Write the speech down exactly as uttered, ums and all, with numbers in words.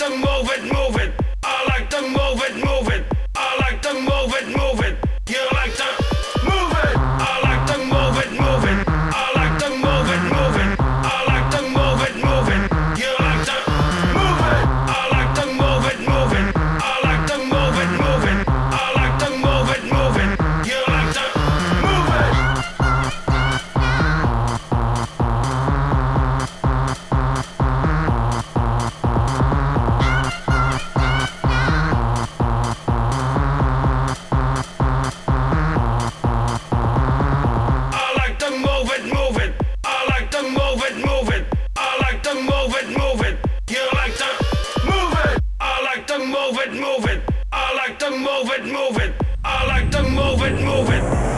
to move it, move it. I like to move it, move it. I like to move it, move it. You like to move it. I like to move it, move it. I like to move it, move it. I like to move it, move it. You like to move it. I like to move it, move it. I like to move it, move it. I like to move it, move it. You like to move it. I like to move it, move it. I like to move it, move it. I like to move it, move it. You like to move it. I like to move it, move it. I like to move it, move it. I like to move it, move it.